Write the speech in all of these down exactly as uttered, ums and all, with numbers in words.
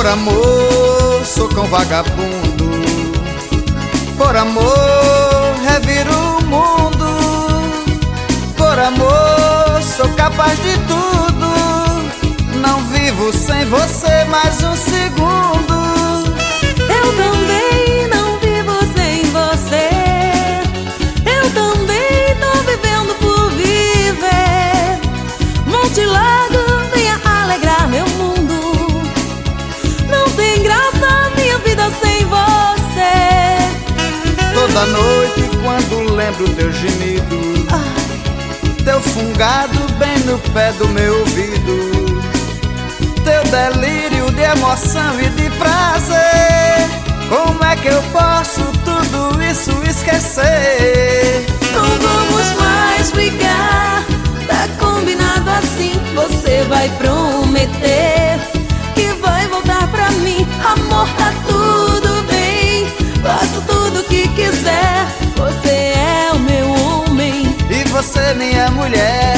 amor sou cão vagabundo, por amor reviro o mundo, por amor sou capaz de tudo. Não vivo sem você mais um segundo. Eu também não vivo sem você. Eu também tô vivendo por viver. Monte Lago, venha alegrar meu mundo. Não tem graça minha vida sem você. Toda noite quando lembro teu gemido, ah, teu fungado bem no pé do meu ouvido, teu delírio de emoção e de prazer. Como é que eu posso tudo isso esquecer? Não vamos mais brigar, tá combinado assim. Você vai prometer que vai voltar pra mim. Amor, tá tudo bem, faço tudo o que quiser. Você é o meu homem e você minha mulher.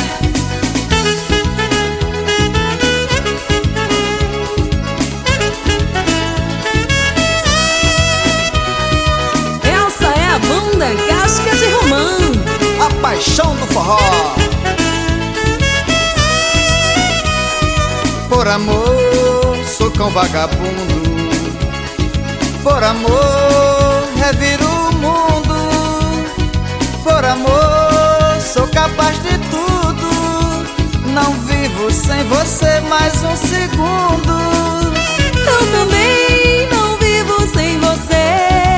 Casca de Romã, a paixão do forró. Por amor sou cão vagabundo, por amor reviro o mundo, por amor sou capaz de tudo. Não vivo sem você mais um segundo. Eu também não vivo sem você.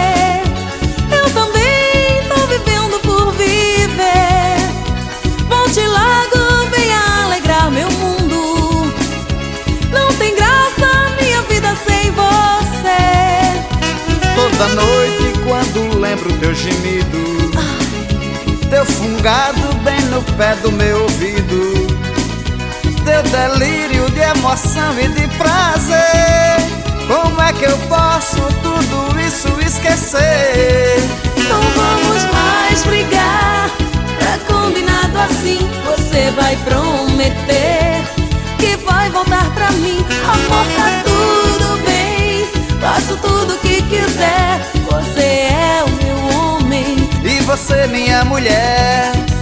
Toda noite quando lembro teu gemido, ah, teu fungado bem no pé do meu ouvido, teu delírio de emoção e de prazer. Como é que eu posso tudo isso esquecer? Não vamos mais brigar, tá combinado assim. Você vai prometer que vai voltar pra mim. Amor, tá tudo bem, faço tudo o que quiser. Você é o meu homem e você minha mulher.